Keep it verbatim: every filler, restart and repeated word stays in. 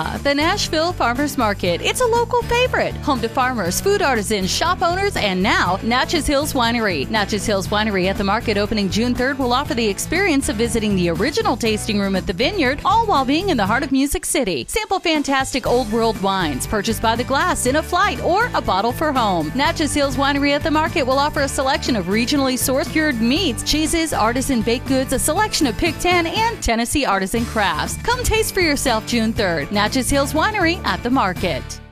Ah, the Nashville Farmers Market. It's a local favorite. Home to farmers, food artisans, shop owners, and now Natchez Hills Winery. Natchez Hills Winery at the market opening June third will offer the experience of visiting the original tasting room at the vineyard, all while being in the heart of Music City. Sample fantastic old world wines, purchased by the glass in a flight or a bottle for home. Natchez Hills Winery at the market will offer a selection of regionally sourced cured meats, cheeses, artisan baked goods, a selection of Pick ten and Tennessee artisan crafts. Come taste for yourself June third. Natchez Hills Winery at the market.